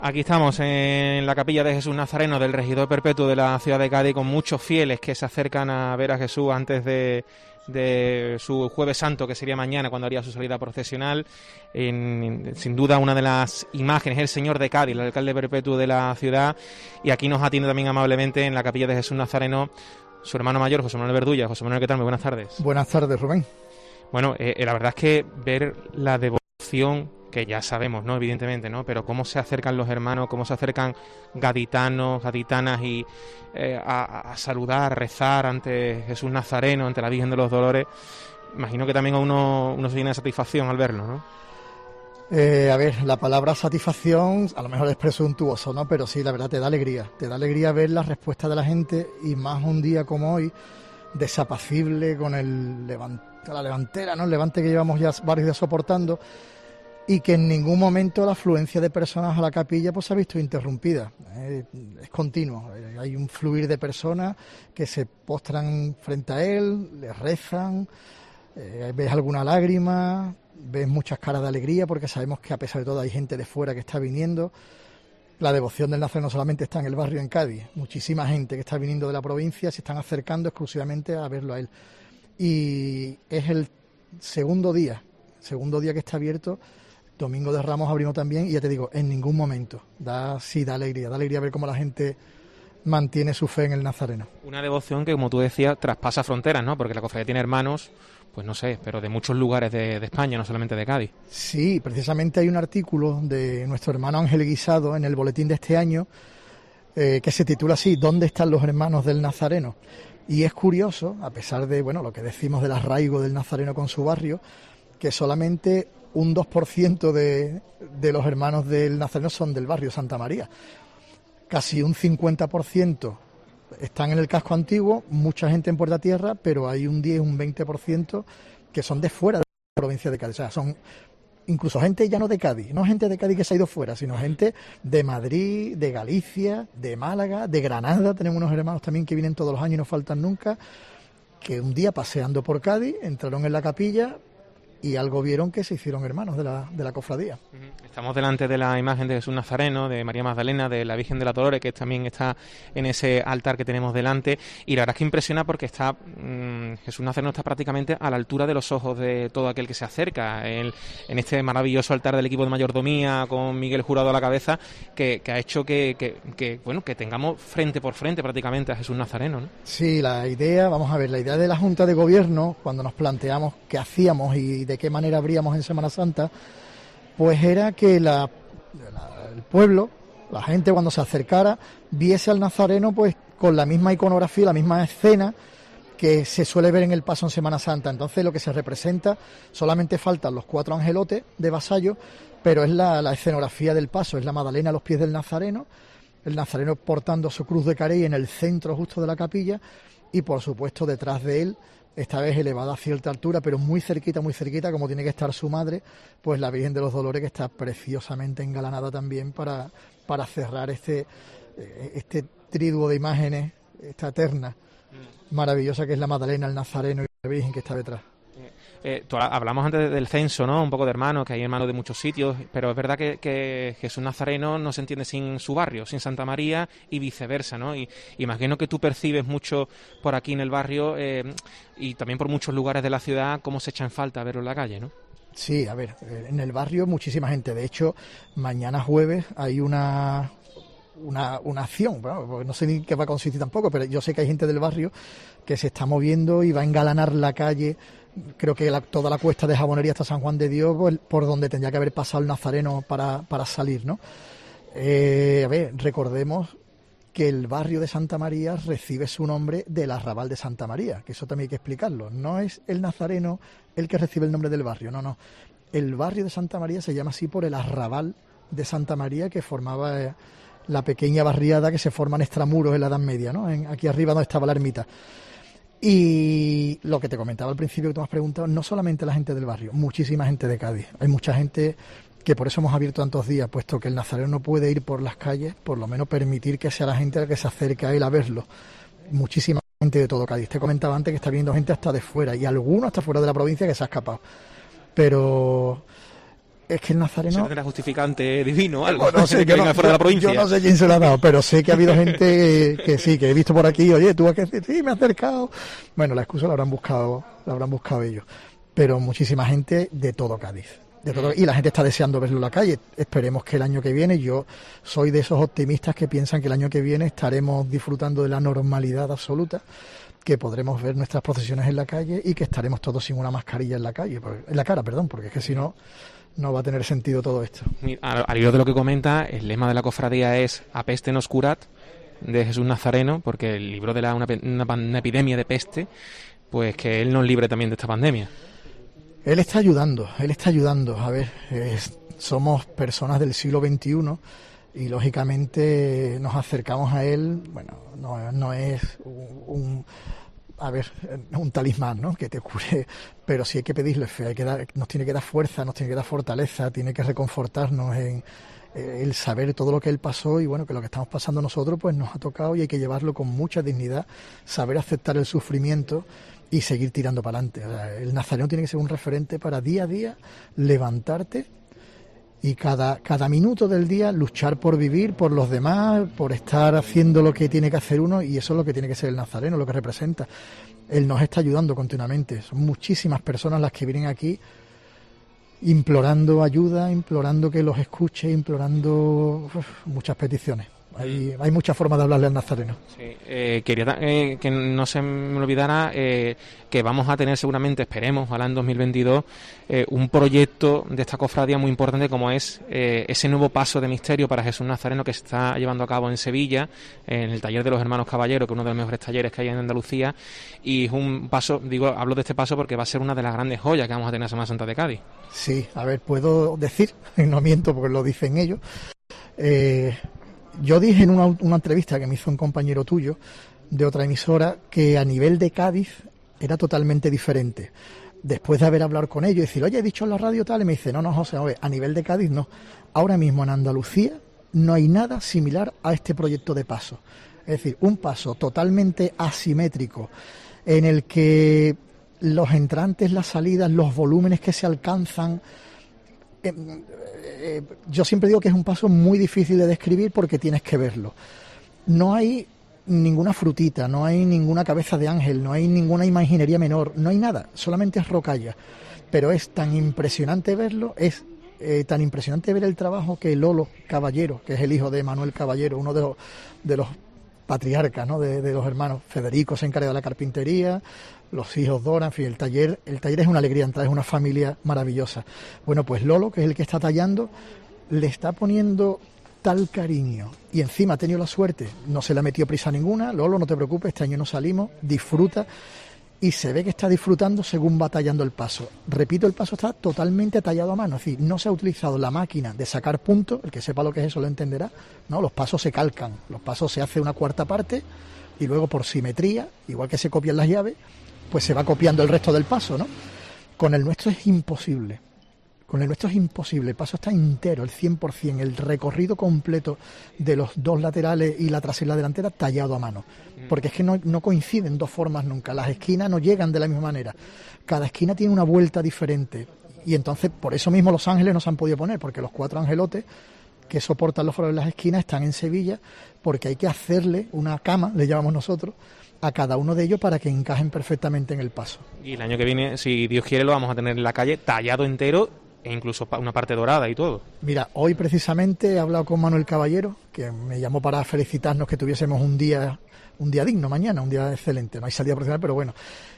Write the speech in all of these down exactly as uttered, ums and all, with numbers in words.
Aquí estamos en la capilla de Jesús Nazareno del Regidor Perpetuo de la ciudad de Cádiz, con muchos fieles que se acercan a ver a Jesús antes de, de su Jueves Santo, que sería mañana cuando haría su salida procesional. En, sin duda una de las imágenes, el Señor de Cádiz, el alcalde perpetuo de la ciudad, y aquí nos atiende también amablemente en la capilla de Jesús Nazareno su hermano mayor, José Manuel Verdulla. José Manuel, ¿qué tal? Muy buenas tardes. Buenas tardes, Rubén. Bueno, eh, la verdad es que ver la devoción, que ya sabemos, ¿no? Evidentemente, ¿no? Pero cómo se acercan los hermanos, cómo se acercan gaditanos, gaditanas y eh, a, a saludar, a rezar ante Jesús Nazareno, ante la Virgen de los Dolores. Imagino que también a uno, uno se llena de satisfacción al verlo, ¿no? Eh, a ver, la palabra satisfacción a lo mejor es presuntuoso, ¿no? Pero sí, la verdad te da alegría. Te da alegría ver la respuesta de la gente, y más un día como hoy, desapacible, con el levant la levantera, ¿no? El levante que llevamos ya varios días soportando, y que en ningún momento la afluencia de personas a la capilla pues se ha visto interrumpida. Eh, es continuo. Eh, hay un fluir de personas que se postran frente a él, le rezan, eh, ves alguna lágrima, ves muchas caras de alegría, porque sabemos que a pesar de todo hay gente de fuera que está viniendo. La devoción del Nazareno no solamente está en el barrio en Cádiz, muchísima gente que está viniendo de la provincia se están acercando exclusivamente a verlo a él. Y es el segundo día, segundo día que está abierto. Domingo de Ramos abrimos también, y ya te digo, en ningún momento. Da, sí, da alegría, da alegría ver cómo la gente mantiene su fe en el Nazareno. Una devoción que, como tú decías, traspasa fronteras, ¿no? Porque la cofradía tiene hermanos, pues no sé, pero de muchos lugares de, de España, no solamente de Cádiz. Sí, precisamente hay un artículo de nuestro hermano Ángel Guisado en el boletín de este año eh, que se titula así: ¿Dónde están los hermanos del Nazareno? Y es curioso, a pesar de, bueno, lo que decimos del arraigo del Nazareno con su barrio, que solamente un dos por ciento de, de los hermanos del Nazareno son del barrio Santa María. Casi un cincuenta por ciento están en el casco antiguo, mucha gente en Puerta Tierra, pero hay un diez, un veinte por ciento que son de fuera de la provincia de Cádiz. O sea, son incluso gente ya no de Cádiz, no gente de Cádiz que se ha ido fuera, sino gente de Madrid, de Galicia, de Málaga, de Granada. Tenemos unos hermanos también que vienen todos los años y no faltan nunca, que un día paseando por Cádiz entraron en la capilla y algo vieron que se hicieron hermanos de la, de la cofradía. Estamos delante de la imagen de Jesús Nazareno, de María Magdalena, de la Virgen de la Dolores, que también está en ese altar que tenemos delante, y la verdad es que impresiona porque está mmm, Jesús Nazareno está prácticamente a la altura de los ojos de todo aquel que se acerca, el, en este maravilloso altar del equipo de mayordomía, con Miguel Jurado a la cabeza, que, que ha hecho que, que, que, bueno, que tengamos frente por frente prácticamente a Jesús Nazareno, ¿no? Sí, la idea, vamos a ver, la idea de la Junta de Gobierno, cuando nos planteamos qué hacíamos y de qué manera abríamos en Semana Santa, pues era que la, la, el pueblo, la gente cuando se acercara, viese al Nazareno pues con la misma iconografía, la misma escena que se suele ver en el paso en Semana Santa. Entonces lo que se representa, solamente faltan los cuatro angelotes de vasallo, pero es la, la escenografía del paso, es la Magdalena a los pies del Nazareno, el Nazareno portando su cruz de carey en el centro justo de la capilla, y por supuesto detrás de él, esta vez elevada a cierta altura, pero muy cerquita, muy cerquita, como tiene que estar su madre, pues la Virgen de los Dolores, que está preciosamente engalanada también para, para cerrar este, este triduo de imágenes, esta terna maravillosa que es la Magdalena, el Nazareno y la Virgen que está detrás. Eh, tú, hablamos antes del censo, ¿no? Un poco de hermanos, que hay hermanos de muchos sitios, pero es verdad que, que Jesús Nazareno no se entiende sin su barrio, sin Santa María, y viceversa, ¿no? Y imagino que tú percibes mucho por aquí en el barrio eh, y también por muchos lugares de la ciudad cómo se echa en falta verlo en la calle, ¿no? Sí, a ver, en el barrio muchísima gente. De hecho, mañana jueves hay una... Una, una acción, bueno, porque no sé ni qué va a consistir tampoco, pero yo sé que hay gente del barrio que se está moviendo y va a engalanar la calle. Creo que la, toda la cuesta de Jabonería hasta San Juan de Dios, por, por donde tendría que haber pasado el Nazareno para, para salir, ¿no? Eh, a ver, recordemos que el barrio de Santa María recibe su nombre del arrabal de Santa María, que eso también hay que explicarlo. No es el Nazareno el que recibe el nombre del barrio, no, no. El barrio de Santa María se llama así por el arrabal de Santa María que formaba... Eh, la pequeña barriada que se forma en extramuros en la Edad Media, ¿no? En, aquí arriba donde estaba la ermita. Y lo que te comentaba al principio que tú me has preguntado, no solamente la gente del barrio, muchísima gente de Cádiz. Hay mucha gente que por eso hemos abierto tantos días, puesto que el Nazareno no puede ir por las calles, por lo menos permitir que sea la gente la que se acerque a él a verlo. Muchísima gente de todo Cádiz. Te comentaba antes que está viendo gente hasta de fuera y algunos hasta fuera de la provincia que se ha escapado. Pero es que el nazareno... ¿Se tendrá justificante divino o algo? Bueno, no sé, que yo, venga no, fuera de la provincia. Yo no sé quién se lo ha dado, pero sé que ha habido gente que, que sí, que he visto por aquí, oye, tú vas a decir, sí, me he acercado. Bueno, la excusa la habrán buscado, la habrán buscado ellos. Pero muchísima gente de todo Cádiz. De todo, y la gente está deseando verlo en la calle. Esperemos que el año que viene, yo soy de esos optimistas que piensan que el año que viene estaremos disfrutando de la normalidad absoluta, que podremos ver nuestras procesiones en la calle y que estaremos todos sin una mascarilla en la calle, en la cara, perdón, porque es que si no, no va a tener sentido todo esto. Al, al hilo de lo que comenta, el lema de la cofradía es "A peste nos curat", de Jesús Nazareno, porque el libro de la, una, una, una epidemia de peste, pues que él nos libre también de esta pandemia. Él está ayudando, él está ayudando. A ver, es, somos personas del siglo veintiuno y lógicamente nos acercamos a él. Bueno, no, no es un, un a ver, un talismán, ¿no?, que te cure, pero sí hay que pedirle fe, hay que dar, nos tiene que dar fuerza, nos tiene que dar fortaleza, tiene que reconfortarnos en eh, el saber todo lo que él pasó y bueno, que lo que estamos pasando nosotros pues nos ha tocado y hay que llevarlo con mucha dignidad, saber aceptar el sufrimiento y seguir tirando para adelante. O sea, el nazareno tiene que ser un referente para día a día levantarte y cada, cada minuto del día luchar por vivir, por los demás, por estar haciendo lo que tiene que hacer uno, y eso es lo que tiene que ser el nazareno, lo que representa. Él nos está ayudando continuamente. Son muchísimas personas las que vienen aquí implorando ayuda, implorando que los escuche, implorando uf, muchas peticiones. Hay, hay muchas formas de hablarle al nazareno. Sí, eh, quería eh, que no se me olvidara eh, que vamos a tener seguramente, esperemos, ojalá en dos mil veintidós, eh, un proyecto de esta cofradía muy importante como es eh, ese nuevo paso de misterio para Jesús Nazareno que se está llevando a cabo en Sevilla, en el taller de los hermanos Caballero, que es uno de los mejores talleres que hay en Andalucía, y es un paso, digo, hablo de este paso porque va a ser una de las grandes joyas que vamos a tener en Semana Santa de Cádiz. Sí, a ver, puedo decir, no miento porque lo dicen ellos, eh... Yo dije en una, una entrevista que me hizo un compañero tuyo de otra emisora que a nivel de Cádiz era totalmente diferente. Después de haber hablado con ellos y decir, oye, he dicho en la radio tal, y me dice, no, no, José, a nivel de Cádiz no. Ahora mismo en Andalucía no hay nada similar a este proyecto de paso. Es decir, un paso totalmente asimétrico en el que los entrantes, las salidas, los volúmenes que se alcanzan... Eh, eh, yo siempre digo que es un paso muy difícil de describir porque tienes que verlo. No hay ninguna frutita, no hay ninguna cabeza de ángel, no hay ninguna imaginería menor, no hay nada, solamente es rocalla. Pero es tan impresionante verlo, es eh, tan impresionante ver el trabajo que Lolo Caballero, que es el hijo de Manuel Caballero, uno de los, de los patriarcas, ¿no?, de, de los hermanos. Federico se encarga de la carpintería, los hijos Dora, en fin, el taller, el taller es una alegría entrar, es una familia maravillosa. Bueno, pues Lolo, que es el que está tallando, le está poniendo tal cariño y encima ha tenido la suerte, no se le ha metido prisa ninguna. Lolo, no te preocupes, este año no salimos, disfruta, y se ve que está disfrutando según va tallando el paso. Repito, el paso está totalmente tallado a mano, es decir, no se ha utilizado la máquina de sacar puntos, el que sepa lo que es eso lo entenderá, ¿no? Los pasos se calcan, los pasos se hace una cuarta parte y luego por simetría, igual que se copian las llaves, pues se va copiando el resto del paso, ¿no? Con el nuestro es imposible. Con el nuestro es imposible. El paso está entero, el cien por ciento, el recorrido completo de los dos laterales y la trasera y la delantera tallado a mano. Porque es que no, no coinciden dos formas nunca. Las esquinas no llegan de la misma manera. Cada esquina tiene una vuelta diferente. Y entonces, por eso mismo los ángeles no se han podido poner, porque los cuatro angelotes que soportan los faroles de las esquinas están en Sevilla, porque hay que hacerle una cama, le llamamos nosotros, a cada uno de ellos para que encajen perfectamente en el paso. Y el año que viene, si Dios quiere, lo vamos a tener en la calle tallado entero e incluso una parte dorada y todo. Mira, hoy precisamente he hablado con Manuel Caballero, que me llamó para felicitarnos que tuviésemos un día un día digno mañana, un día excelente. No hay salida profesional, pero bueno.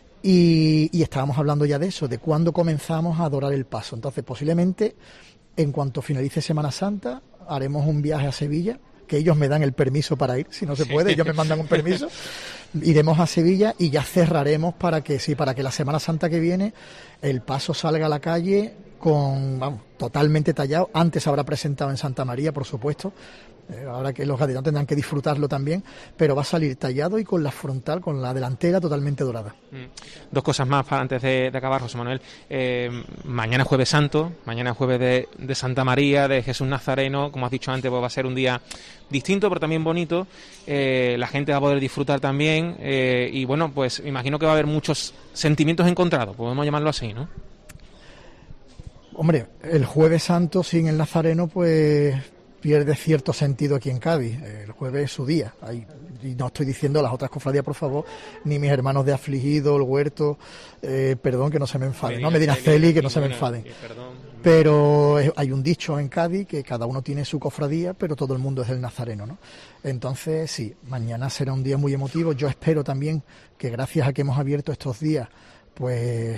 Y, y estábamos hablando ya de eso, de cuándo comenzamos a adorar el paso. Entonces, posiblemente, en cuanto finalice Semana Santa, haremos un viaje a Sevilla, que ellos me dan el permiso para ir, si no se puede, ellos me mandan un permiso. Iremos a Sevilla y ya cerraremos para que sí, para que la Semana Santa que viene el paso salga a la calle con, vamos, totalmente tallado. Antes habrá presentado en Santa María, por supuesto, eh, ahora que los gaditanos tendrán que disfrutarlo también, pero va a salir tallado y con la frontal, con la delantera totalmente dorada. Mm. Dos cosas más para antes de, de acabar, José Manuel. Eh, mañana Jueves Santo, mañana Jueves de, de Santa María, de Jesús Nazareno, como has dicho antes, pues va a ser un día distinto, pero también bonito. Eh, la gente va a poder disfrutar también eh, y bueno, pues imagino que va a haber muchos sentimientos encontrados, podemos llamarlo así, ¿no? Hombre, el Jueves Santo sin el Nazareno pues pierde cierto sentido aquí en Cádiz. El jueves es su día. Ahí, y no estoy diciendo las otras cofradías, por favor, ni mis hermanos de Afligido, el Huerto, eh, perdón, que no se me enfaden, no Medina Celi, que no se me enfaden. Pero hay un dicho en Cádiz que cada uno tiene su cofradía, pero todo el mundo es el Nazareno, ¿no? Entonces, sí, mañana será un día muy emotivo. Yo espero también que gracias a que hemos abierto estos días, pues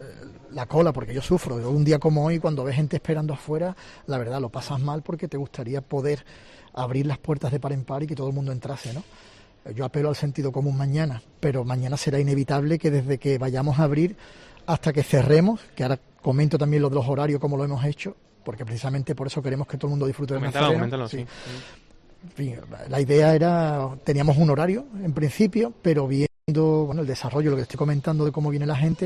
la cola, porque yo sufro. Un día como hoy, cuando ves gente esperando afuera, la verdad lo pasas mal porque te gustaría poder abrir las puertas de par en par y que todo el mundo entrase, ¿no? Yo apelo al sentido común mañana, pero mañana será inevitable que desde que vayamos a abrir hasta que cerremos, que ahora comento también lo de los horarios, como lo hemos hecho, porque precisamente por eso queremos que todo el mundo disfrute del Nazareno. Coméntalo, sí. En fin, la idea era, teníamos un horario en principio, pero viendo bueno, el desarrollo, lo que estoy comentando de cómo viene la gente,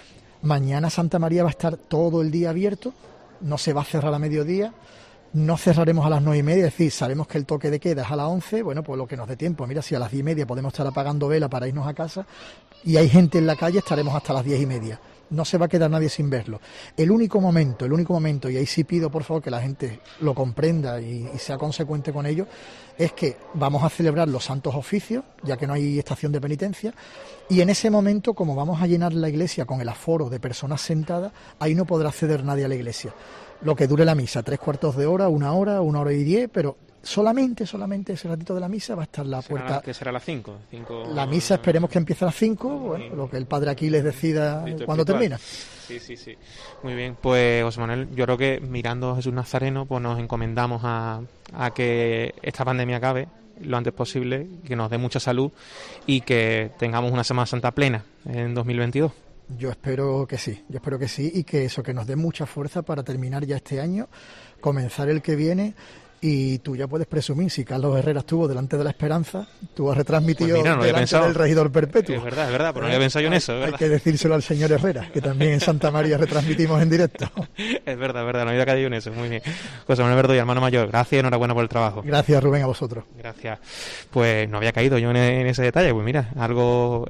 mañana Santa María va a estar todo el día abierto, no se va a cerrar a mediodía, no cerraremos a las nueve y media, es decir, sabemos que el toque de queda es a las once, bueno, pues lo que nos dé tiempo, mira, si a las diez y media podemos estar apagando vela para irnos a casa y hay gente en la calle, estaremos hasta las diez y media. No se va a quedar nadie sin verlo. El único momento, el único momento, y ahí sí pido por favor que la gente lo comprenda y, y sea consecuente con ello, es que vamos a celebrar los santos oficios, ya que no hay estación de penitencia, y en ese momento, como vamos a llenar la iglesia con el aforo de personas sentadas, ahí no podrá acceder nadie a la iglesia. Lo que dure la misa, tres cuartos de hora, una hora, una hora y diez, pero solamente, solamente ese ratito de la misa va a estar la puerta. ¿Qué será a las cinco? cinco? La misa esperemos que empiece a las cinco, bueno, lo que el padre Aquiles decida cuando termina. Sí, sí, sí. Muy bien, pues José Manuel, yo creo que mirando a Jesús Nazareno, pues nos encomendamos a, a que esta pandemia acabe lo antes posible, que nos dé mucha salud y que tengamos una Semana Santa plena en dos mil veintidós. Yo espero que sí, yo espero que sí y que eso, que nos dé mucha fuerza para terminar ya este año, comenzar el que viene. Y tú ya puedes presumir, si Carlos Herrera estuvo delante de la Esperanza, tú has retransmitido pues mira, no delante del Regidor Perpetuo. Es verdad, es verdad, pero no había pensado yo en eso. Es verdad. Hay que decírselo al señor Herrera, que también en Santa María retransmitimos en directo. Es verdad, es verdad, no había caído en eso, muy bien. José Manuel Verdoya, hermano mayor, gracias y enhorabuena por el trabajo. Gracias, Rubén, a vosotros. Gracias. Pues no había caído yo en, en ese detalle, pues mira, algo,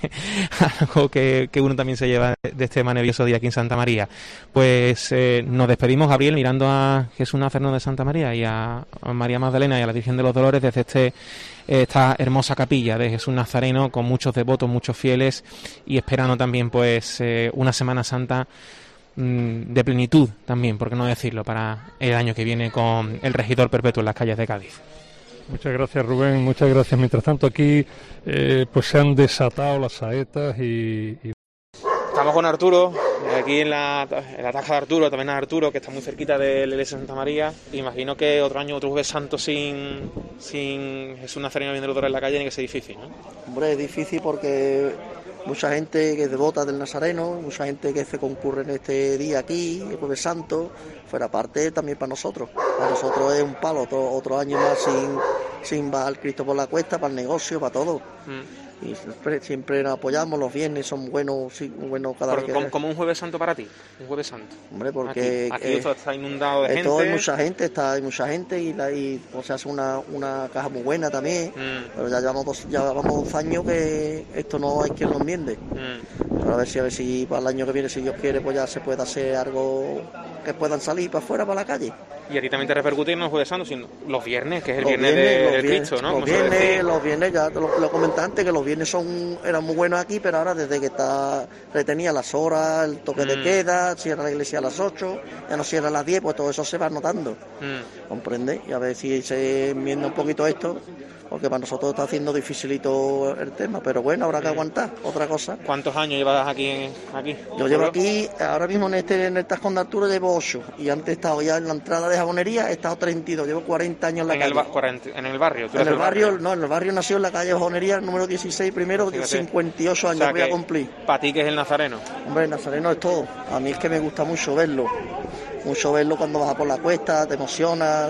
algo que, que uno también se lleva de este maravilloso día aquí en Santa María. Pues eh, nos despedimos, Gabriel, mirando a Jesús Nazareno de Santa María y a, a María Magdalena y a la Virgen de los Dolores desde este esta hermosa capilla de Jesús Nazareno, con muchos devotos, muchos fieles, y esperando también pues eh, una Semana Santa mmm, de plenitud también, por qué no decirlo, para el año que viene con el Regidor Perpetuo en las calles de Cádiz. Muchas gracias, Rubén, muchas gracias. Mientras tanto aquí eh, pues se han desatado las saetas y... y... Estamos con Arturo, aquí en la, en la Taja de Arturo, también a Arturo, que está muy cerquita de la iglesia de Santa María. Imagino que otro año, otro Jueves Santo sin, sin Jesús Nazareno viendo en la calle tiene que ser difícil, ¿no? Hombre, es difícil porque mucha gente que es devota del Nazareno, mucha gente que se concurre en este día aquí, el Jueves Santo, fuera parte también para nosotros. Para nosotros es un palo, otro, otro año más sin, sin bajar Cristo por la cuesta, para el negocio, para todo. Mm. Y siempre, siempre nos apoyamos, los viernes son buenos, sí, buenos cada vez que... ¿Como, como un Jueves Santo para ti? Un Jueves Santo. Hombre, porque... Aquí, aquí eh, esto está inundado de gente. Todo hay mucha gente, está, hay mucha gente y, la, y pues, se hace una, una caja muy buena también. Mm. Pero ya llevamos, dos, ya llevamos dos años que esto no hay quien nos enmiende. Mm. Pero a ver si a ver si para el año que viene, si Dios quiere, pues ya se puede hacer algo que puedan salir para afuera, para la calle. Y a ti también te repercute no Jueves Santo, sino los viernes, que es el los viernes, viernes de, del viernes, Cristo, ¿no? Los viernes, los viernes, ya te lo, lo comenté antes, que los viernes son eran muy buenos aquí, pero ahora desde que está retenía las horas, el toque mm. de queda, cierra la iglesia a las ocho, ya no cierra a las diez, pues todo eso se va notando, mm. ¿comprende? Y a ver si se enmienda un poquito esto, porque para nosotros está haciendo dificilito el tema, pero bueno, habrá que aguantar, otra cosa. ¿Cuántos años llevas aquí? aquí? Yo llevo aquí, ahora mismo en este en el Tascón de Arturo llevo ocho, y antes he estado ya en la entrada de Jabonería, he estado treinta y dos, llevo cuarenta años en la en calle. El ba- cuarenta, en el barrio. En el barrio, barrio, no, en el barrio nació en la calle Jabonería, número dieciséis, primero, de cincuenta y ocho años, o sea, voy a cumplir. ¿Para ti qué es el Nazareno? Hombre, el Nazareno es todo, a mí es que me gusta mucho verlo, mucho verlo cuando vas por la cuesta, te emociona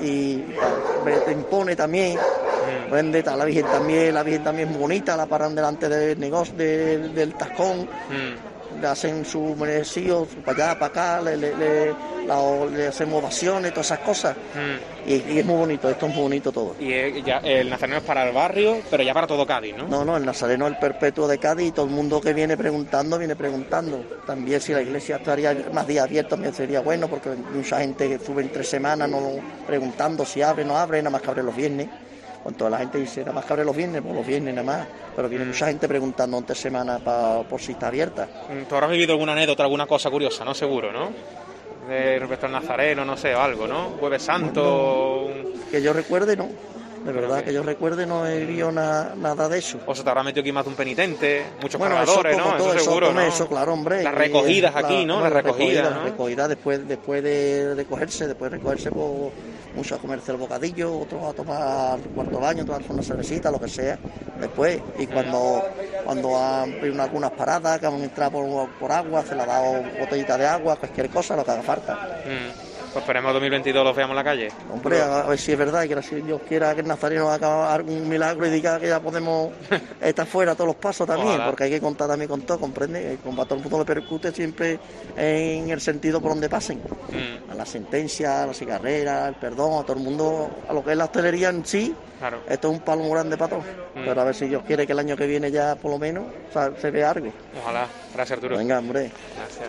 y te impone también. Vende, la Virgen también, la Virgen también es muy bonita, la paran delante del negocio, de, del Tascón. Mm. le hacen su merecido, para allá, para acá, le, le, le, la, le hacemos ovaciones, todas esas cosas. Mm. Y, y es muy bonito, esto es muy bonito todo. Y eh, ya, el Nazareno es para el barrio, pero ya para todo Cádiz, ¿no? No, no, el Nazareno es el perpetuo de Cádiz y todo el mundo que viene preguntando, viene preguntando. También si la iglesia estaría más días abiertos también sería bueno, porque mucha gente que sube en tres semanas no preguntando si abre o no abre, nada más que abre los viernes. Cuando toda la gente dice, nada más que abre los viernes, pues los viernes nada más. Pero viene mm. mucha gente preguntando en tres semanas pa, por si está abierta. ¿Tú habrás vivido alguna anécdota, alguna cosa curiosa, no? Seguro, ¿no? De respecto al Nazareno, no sé, o algo, ¿no? Jueves Santo... Bueno, que yo recuerde, no. De verdad, que... que yo recuerde, no he visto na, nada de eso. O se te habrá metido aquí más de un penitente, muchos bueno, cargadores, eso, ¿no? Todo, eso seguro, eso, ¿no? Eso, claro, hombre. Las recogidas aquí, la, ¿no? Las Las recogidas, recogida, ¿no? Recogida después, después de recogerse, después de recogerse, pues, muchos a comerse el bocadillo, otros a tomar cuarto baño, tomarse una cervecita, lo que sea, después. Y cuando, cuando han habido algunas paradas, que han entrado por, por agua, se le ha dado botellita de agua, cualquier cosa, lo que haga falta. Mm. Pues esperemos dos mil veintidós los veamos en la calle. Hombre, a ver si es verdad y que si Dios quiera que el Nazareno haga algún milagro y diga que ya podemos estar fuera todos los pasos también, ojalá. Porque hay que contar también con todo, comprende, como a todo el mundo le percute siempre en el sentido por donde pasen. Mm. A la sentencia, a la cigarrera, al perdón, a todo el mundo, a lo que es la hostelería en sí. Claro. Esto es un palo muy grande para todos. Mm. Pero a ver si Dios quiere que el año que viene ya por lo menos, o sea, se vea algo. Ojalá. Gracias, Arturo. Venga, hombre. Gracias.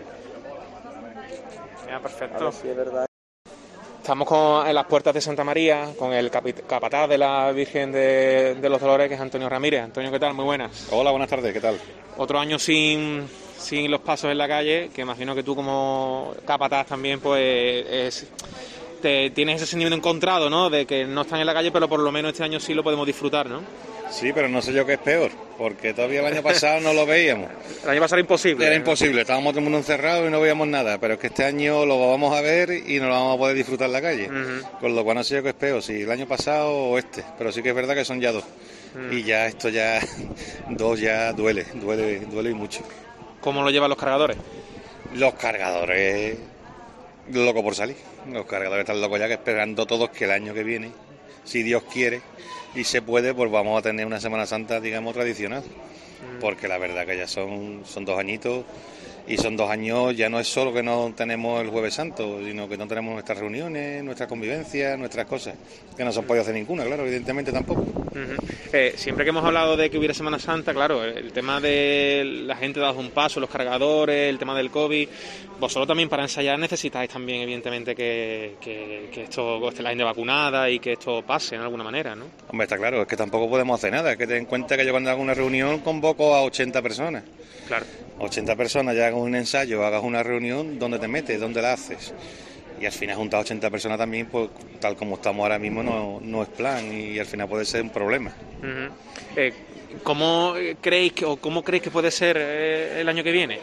Ya, perfecto. Si es verdad. Estamos con, en las puertas de Santa María con el capit- capataz de la Virgen de, de los Dolores, que es Antonio Ramírez. Antonio, ¿qué tal? Muy buenas. Hola, buenas tardes, ¿qué tal? Otro año sin, sin los pasos en la calle, que imagino que tú como capataz también pues es, te, tienes ese sentimiento encontrado, ¿no? De que no están en la calle, pero por lo menos este año sí lo podemos disfrutar, ¿no? Sí, pero no sé yo qué es peor, porque todavía el año pasado no lo veíamos. El año pasado era imposible. Era ¿eh? imposible, estábamos todo el mundo encerrado y no veíamos nada, pero es que este año lo vamos a ver y no lo vamos a poder disfrutar en la calle. Uh-huh. Con lo cual no sé yo qué es peor, si el año pasado o este, pero sí que es verdad que son ya dos. Uh-huh. Y ya esto ya, dos ya duele, duele, duele y mucho. ¿Cómo lo llevan los cargadores? Los cargadores, locos por salir. Los cargadores están locos ya, que esperando todos que el año que viene, si Dios quiere y se puede, pues vamos a tener una Semana Santa, digamos, tradicional. Mm. Porque la verdad que ya son, son dos añitos y son dos años, ya no es solo que no tenemos el Jueves Santo, sino que no tenemos nuestras reuniones, nuestras convivencias, nuestras cosas, que no se han podido hacer ninguna, claro, evidentemente tampoco. Uh-huh. Eh, siempre que hemos hablado de que hubiera Semana Santa, claro, el tema de la gente dado un paso, los cargadores, el tema del COVID, vosotros también para ensayar necesitáis también evidentemente que, que, que esto esté la gente vacunada y que esto pase en alguna manera, ¿no? Hombre, está claro, es que tampoco podemos hacer nada, es que ten en cuenta que yo cuando hago una reunión convoco a ochenta personas. Claro. ochenta personas, ya hagas un ensayo, hagas una reunión, ¿dónde te metes? ¿Dónde la haces? Y al final juntar ochenta personas también, pues tal como estamos ahora mismo, no, no es plan y al final puede ser un problema. Uh-huh. eh, ¿Cómo creéis que, o cómo creéis que puede ser eh, el año que viene?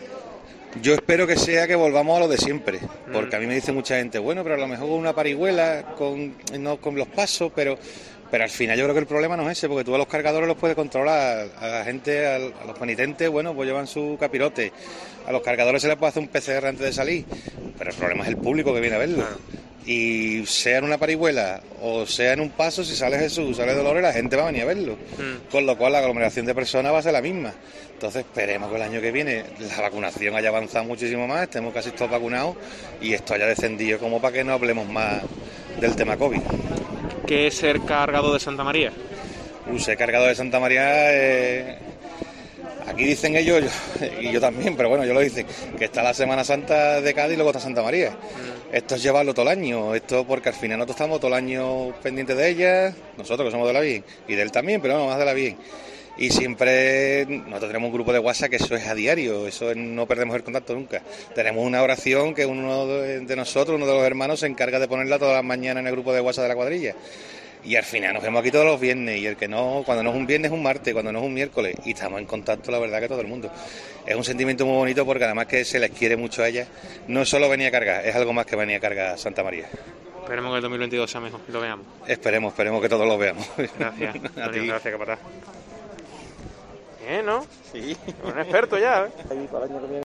Yo espero que sea que volvamos a lo de siempre, porque a mí me dice mucha gente, bueno, pero a lo mejor con una parihuela, con, no con los pasos, pero... Pero al final yo creo que el problema no es ese, porque tú a los cargadores los puedes controlar, a la gente, a los penitentes, bueno, pues llevan su capirote, a los cargadores se les puede hacer un P C R antes de salir, pero el problema es el público que viene a verlo. Y sea en una parihuela o sea en un paso, si sale Jesús, sale Dolores, la gente va a venir a verlo. Mm. Con lo cual la aglomeración de personas va a ser la misma. Entonces esperemos que el año que viene la vacunación haya avanzado muchísimo más, estemos casi todos vacunados y esto haya descendido como para que no hablemos más del tema COVID. ¿Qué es ser cargado de Santa María? Uh, ser cargado de Santa María, eh, aquí dicen ellos, yo, y yo también, pero bueno, yo lo dicen, que está la Semana Santa de Cádiz y luego está Santa María. Mm. Esto es llevarlo todo el año, esto porque al final nosotros estamos todo el año pendientes de ella, nosotros que somos de la Bien, y de él también, pero no, más de la Bien. Y siempre, nosotros tenemos un grupo de WhatsApp que eso es a diario, eso es, no perdemos el contacto nunca. Tenemos una oración que uno de nosotros, uno de los hermanos, se encarga de ponerla todas las mañanas en el grupo de WhatsApp de la cuadrilla. Y al final nos vemos aquí todos los viernes, y el que no, cuando no es un viernes es un martes, cuando no es un miércoles, y estamos en contacto, la verdad, que todo el mundo. Es un sentimiento muy bonito porque además que se les quiere mucho a ellas, no solo venir a cargar, es algo más que venir a cargar Santa María. Esperemos que el dos mil veintidós sea mejor, lo veamos. Esperemos, esperemos que todos lo veamos. Gracias, a ti. Gracias, capataz. Bien, ¿no? Sí. Un experto ya, ¿eh? Ahí para el año que viene.